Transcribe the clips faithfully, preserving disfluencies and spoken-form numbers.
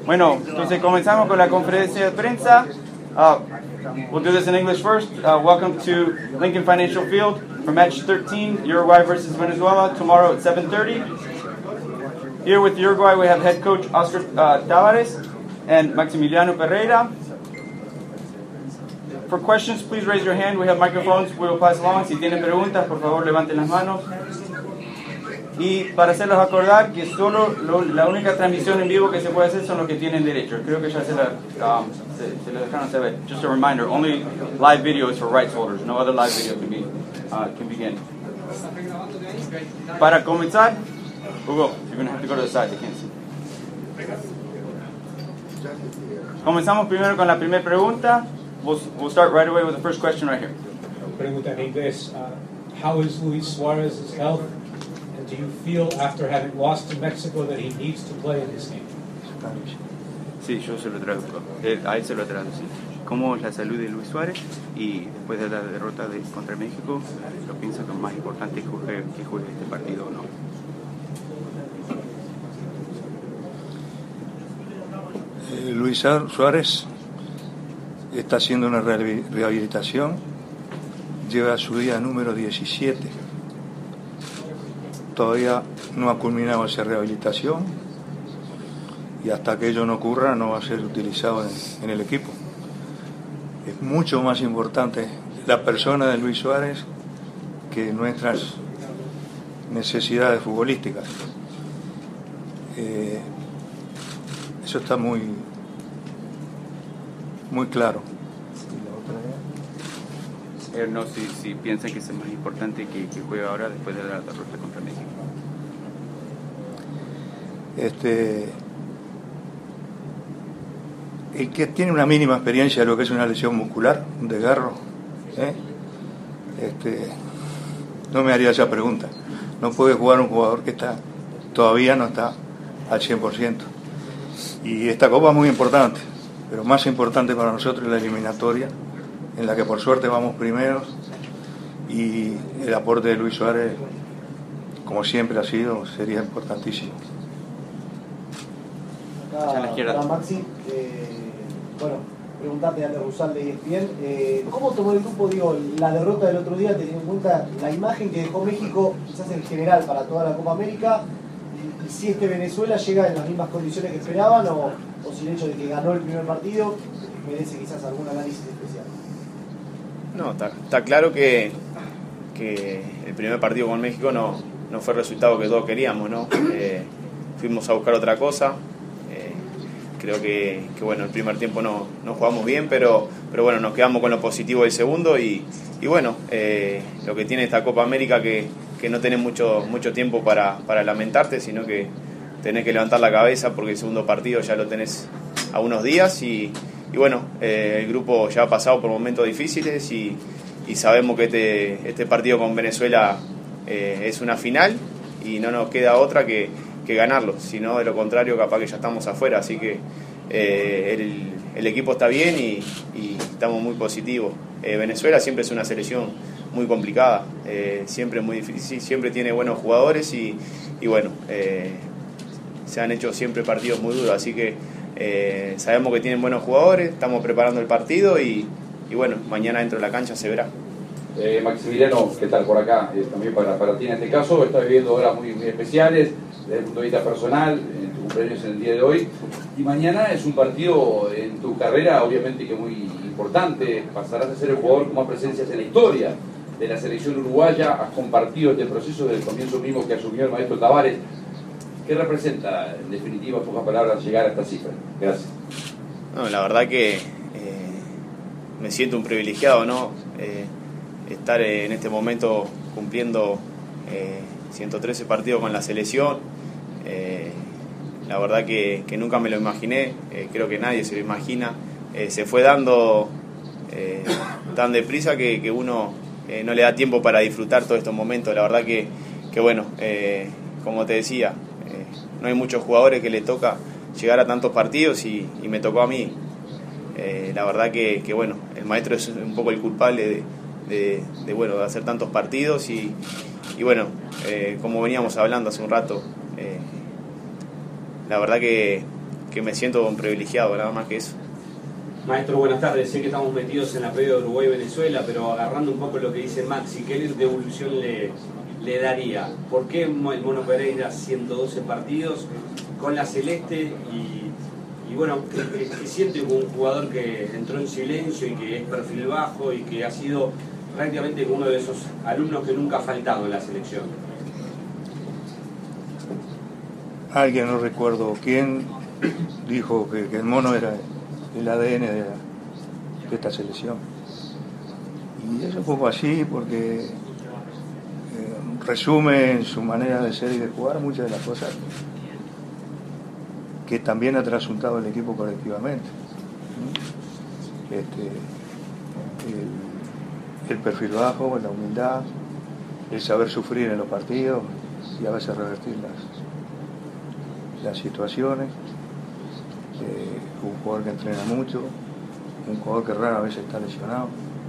Bueno, entonces comenzamos con la conferencia de prensa. Uh, we'll do this in English first. Uh, welcome to Lincoln Financial Field for match thirteen, Uruguay versus Venezuela, tomorrow at seven thirty. Here with Uruguay, we have head coach Oscar uh, Tavares and Maximiliano Pereira. For questions, please raise your hand. We have microphones. We will pass along. Si tienen preguntas, por favor, levanten las manos. Y para hacerlos acordar que solo lo, la única transmisión en vivo que se puede hacer son los que tienen derecho. Creo que ya se la, um, se, se la dejaron saber. Just a reminder, only live video is for rights holders. No other live video can, be, uh, can begin. Para comenzar, Hugo, you're going to have to go to the side. They can't see. Comenzamos primero con la primera pregunta. We'll, we'll start right away with the first question right here. Pregunta en inglés. Uh, how is Luis Suarez's health? Do you feel, after having lost to Mexico, that he needs to play in this game? Sí, yo se lo traduzco. Eh, a él se lo traducí. ¿Cómo es la salud de Luis Suárez? Y después de la derrota de, contra México, yo pienso que es más importante que juegue, que juegue este partido o no. Eh, Luis Suárez está haciendo una rehabilitación. Lleva su día número diecisiete. Todavía no ha culminado esa rehabilitación y hasta que ello no ocurra no va a ser utilizado en, en el equipo. Es mucho más importante la persona de Luis Suárez que nuestras necesidades futbolísticas. Eh, eso está muy, muy claro. Eh, no, si, si piensan que es más importante que, que juegue ahora después de la derrota contra México. Este, el que tiene una mínima experiencia de lo que es una lesión muscular, un desgarro, ¿eh? este, no me haría esa pregunta. No puede jugar un jugador que está todavía no está al cien por ciento. Y esta copa es muy importante, pero más importante para nosotros es la eliminatoria, en la que por suerte vamos primeros, y el aporte de Luis Suárez, como siempre ha sido, sería importantísimo. Acá, acá Maxi, eh, bueno, preguntarte a Rusal de E S P N, eh, ¿cómo tomó el grupo, digo, la derrota del otro día, teniendo en cuenta la imagen que dejó México, quizás en general, para toda la Copa América, y, y si este Venezuela llega en las mismas condiciones que esperaban, o, o si el hecho de que ganó el primer partido merece quizás algún análisis especial? No, está, está claro que, que el primer partido con México no, no fue el resultado que todos queríamos, ¿no? Eh, fuimos a buscar otra cosa. Eh, creo que, que bueno, el primer tiempo no, no jugamos bien, pero, pero bueno, nos quedamos con lo positivo del segundo y, y bueno, eh, lo que tiene esta Copa América que, que no tenés mucho, mucho tiempo para, para lamentarte, sino que tenés que levantar la cabeza porque el segundo partido ya lo tenés a unos días y Y bueno, eh, el grupo ya ha pasado por momentos difíciles y, y sabemos que este, este partido con Venezuela eh, es una final y no nos queda otra que, que ganarlo, si no de lo contrario capaz que ya estamos afuera, así que eh, el, el equipo está bien y, y estamos muy positivos. Eh, Venezuela siempre es una selección muy complicada, eh, siempre muy difícil, siempre tiene buenos jugadores y, y bueno, eh, se han hecho siempre partidos muy duros, así que Eh, sabemos que tienen buenos jugadores, estamos preparando el partido y, y bueno, mañana dentro de la cancha se verá. Eh, Maximiliano, ¿qué tal por acá? Eh, también para, para ti en este caso, estás viviendo horas muy, muy especiales desde el punto de vista personal, en tu cumpleaños en el día de hoy, y mañana es un partido en tu carrera obviamente que muy importante, pasarás a ser el jugador con más presencias en la historia de la selección uruguaya, has compartido este proceso desde el comienzo mismo que asumió el maestro Tavares. ¿Qué representa, en definitiva, en pocas palabras, llegar a esta cifra? Gracias. No, la verdad que eh, me siento un privilegiado, ¿no? Eh, estar en este momento cumpliendo eh, ciento trece partidos con la selección. Eh, la verdad que, que nunca me lo imaginé, eh, creo que nadie se lo imagina. Eh, se fue dando eh, tan deprisa que, que uno eh, no le da tiempo para disfrutar todos estos momentos. La verdad que, que bueno, eh, como te decía, Eh, no hay muchos jugadores que le toca llegar a tantos partidos y, y me tocó a mí. Eh, la verdad que, que bueno, el maestro es un poco el culpable de, de, de, bueno, de hacer tantos partidos y, y bueno, eh, como veníamos hablando hace un rato, eh, la verdad que que me siento un privilegiado, nada más que eso. Maestro, buenas tardes. Sé que estamos metidos en la previa de Uruguay-Venezuela, pero agarrando un poco lo que dice Maxi, ¿qué devolución le, le daría? ¿Por qué el Mono Pereira ciento doce partidos con la Celeste y, y bueno, que, que, que siente como un jugador que entró en silencio y que es perfil bajo y que ha sido prácticamente uno de esos alumnos que nunca ha faltado en la selección? Alguien, no recuerdo quién, dijo que, que el Mono era el A D N de, la, de esta selección. Y eso fue así porque eh, resume en su manera de ser y de jugar muchas de las cosas que también ha trasuntado el equipo colectivamente. Este, el, el perfil bajo, la humildad, el saber sufrir en los partidos y a veces revertir las, las situaciones. Eh, un jugador que entrena mucho, un jugador que rara vez está lesionado.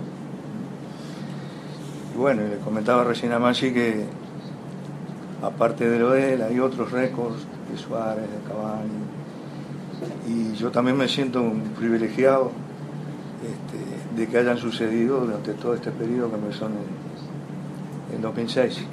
Y bueno, le comentaba recién a Maxi que aparte de lo de él hay otros récords de Suárez, de Cavani, y yo también me siento un privilegiado este, de que hayan sucedido durante todo este periodo que me son en, en dos mil seis. Eh,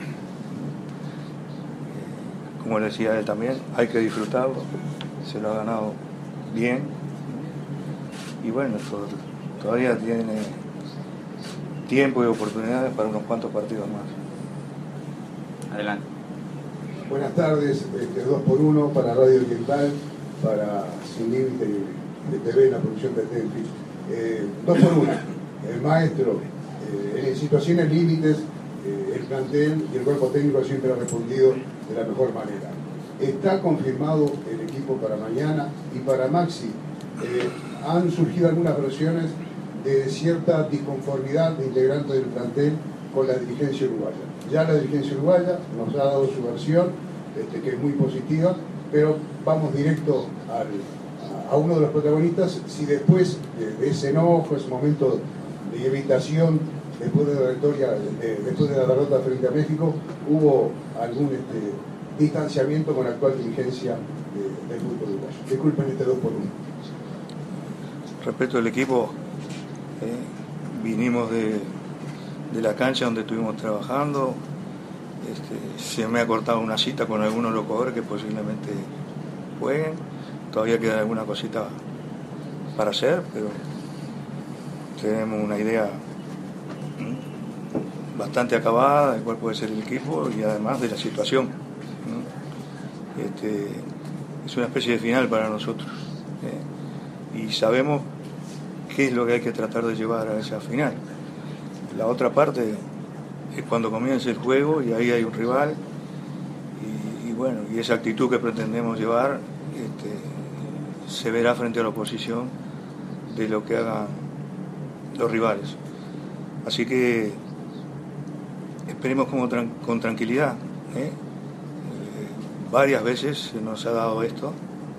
como le decía él también, hay que disfrutarlo, se lo ha ganado bien, y bueno, todavía tiene tiempo y oportunidades para unos cuantos partidos más. Adelante. Buenas tardes, este, dos por uno para Radio Oriental, para Sin Límite de T V, la producción de Tenfi. Eh, dos por uno, el maestro, eh, en situaciones límites, eh, el plantel y el cuerpo técnico siempre ha respondido de la mejor manera. Está confirmado el equipo para mañana, y para Maxi eh, han surgido algunas versiones de cierta disconformidad de integrantes del plantel con la dirigencia uruguaya. Ya la dirigencia uruguaya nos ha dado su versión, este, que es muy positiva, pero vamos directo al, a, a uno de los protagonistas. Si después de, de ese enojo, ese momento de irritación, después de la victoria, de, después de la derrota frente a México, hubo algún este, distanciamiento con la actual dirigencia de, del fútbol uruguayo. Disculpen este dos por uno. Respecto al equipo, eh, vinimos de, de la cancha donde estuvimos trabajando. Este, se me ha cortado una cita con algunos de los jugadores que posiblemente jueguen. Todavía queda alguna cosita para hacer, pero tenemos una idea bastante acabada de cuál puede ser el equipo y además de la situación. Este, es una especie de final para nosotros, ¿eh? Y sabemos qué es lo que hay que tratar de llevar a esa final. La otra parte es cuando comience el juego y ahí hay un rival y, y bueno, y esa actitud que pretendemos llevar este, se verá frente a la oposición de lo que hagan los rivales. Así que esperemos como tran- con tranquilidad, ¿eh? Varias veces se nos ha dado esto,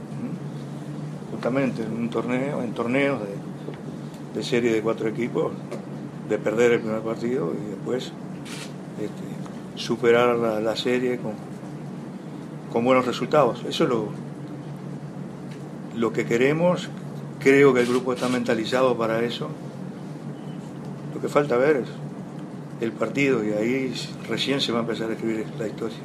justamente en un torneo, en torneos de, de serie de cuatro equipos, de perder el primer partido y después este, superar la, la serie con, con buenos resultados. Eso es lo, lo que queremos. Creo que el grupo está mentalizado para eso. Lo que falta ver es el partido y ahí recién se va a empezar a escribir la historia.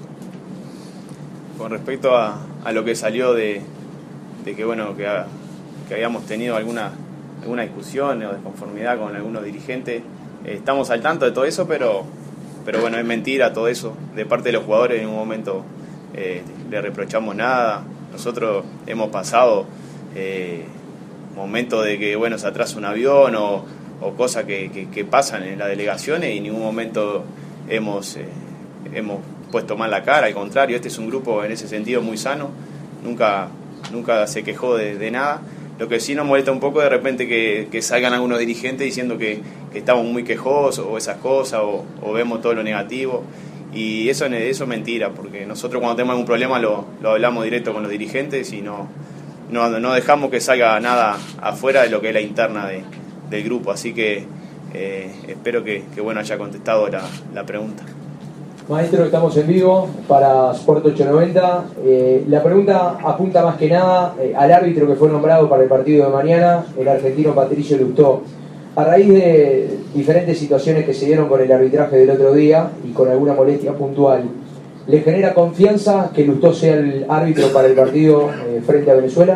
Con respecto a, a lo que salió de, de que bueno que, ha, que habíamos tenido alguna, alguna discusión o desconformidad con algunos dirigentes, eh, estamos al tanto de todo eso, pero, pero bueno, es mentira todo eso. De parte de los jugadores en un momento eh, le reprochamos nada. Nosotros hemos pasado eh, momentos de que bueno se atrasa un avión o, o cosas que, que, que pasan en las delegaciones y en ningún momento hemos, eh, hemos puesto mal la cara, al contrario, este es un grupo en ese sentido muy sano, nunca, nunca se quejó de, de nada. Lo que sí nos molesta un poco de repente que, que salgan algunos dirigentes diciendo que, que estamos muy quejosos o esas cosas o, o vemos todo lo negativo, y eso, eso es mentira, porque nosotros cuando tenemos algún problema lo, lo hablamos directo con los dirigentes y no, no, no dejamos que salga nada afuera de lo que es la interna de, del grupo, así que eh, espero que, que bueno haya contestado la, la pregunta. Maestro, estamos en vivo para Sport ochocientos noventa. Eh, la pregunta apunta más que nada eh, al árbitro que fue nombrado para el partido de mañana, el argentino Patricio Lustó. A raíz de diferentes situaciones que se dieron con el arbitraje del otro día y con alguna molestia puntual, ¿le genera confianza que Lustó sea el árbitro para el partido eh, frente a Venezuela?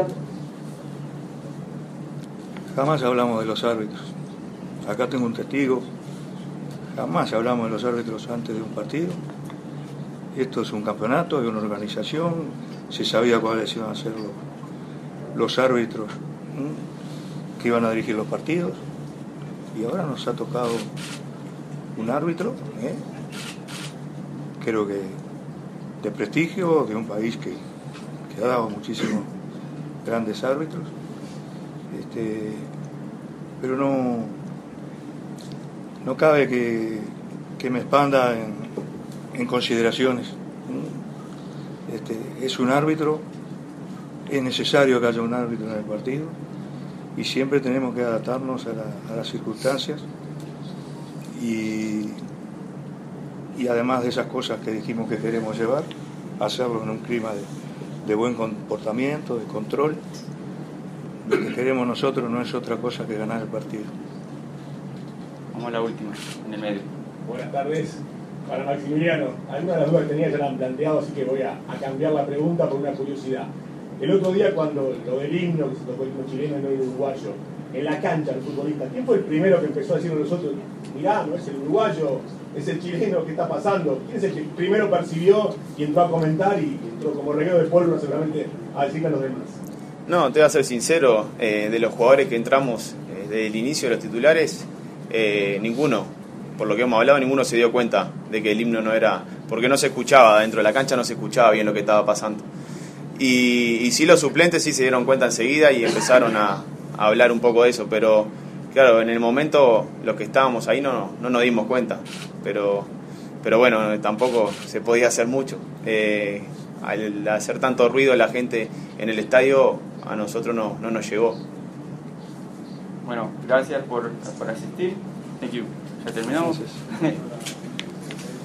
Jamás hablamos de los árbitros. Acá tengo un testigo. Jamás hablamos de los árbitros antes de un partido. Esto es un campeonato, hay una organización, se sabía cuáles iban a ser los, los árbitros ¿sí? que iban a dirigir los partidos. Y ahora nos ha tocado un árbitro, ¿eh? creo que de prestigio, de un país que, que ha dado muchísimos grandes árbitros. Este, pero no, no cabe que, que me expanda en, en consideraciones. Este, es un árbitro, es necesario que haya un árbitro en el partido y siempre tenemos que adaptarnos a, la, a las circunstancias y, y además de esas cosas que dijimos que queremos llevar, hacerlo en un clima de, de buen comportamiento, de control. Lo que queremos nosotros no es otra cosa que ganar el partido. Vamos a la última, en el medio. Buenas tardes. Para Maximiliano, algunas de las dudas que tenía ya la han planteado, así que voy a, a cambiar la pregunta por una curiosidad. El otro día, cuando lo del himno, que se tocó el himno chileno y no el uruguayo, en la cancha del futbolista, ¿quién fue el primero que empezó a decirnos nosotros, mirá, no es el uruguayo, es el chileno, ¿qué está pasando? ¿Quién es el que primero percibió y entró a comentar y entró como reguero de pólvora seguramente a decirle a los demás? No, te voy a ser sincero, eh, de los jugadores que entramos eh, desde el inicio de los titulares, eh, ninguno, por lo que hemos hablado, ninguno se dio cuenta de que el himno no era, porque no se escuchaba, dentro de la cancha no se escuchaba bien lo que estaba pasando. Y, y sí, los suplentes sí se dieron cuenta enseguida y empezaron a, a hablar un poco de eso, pero claro, en el momento los que estábamos ahí no, no nos dimos cuenta, pero, pero bueno, tampoco se podía hacer mucho. Eh, al hacer tanto ruido la gente en el estadio, a nosotros no, no nos llegó. Bueno, gracias por, por asistir. Thank you. Ya terminamos.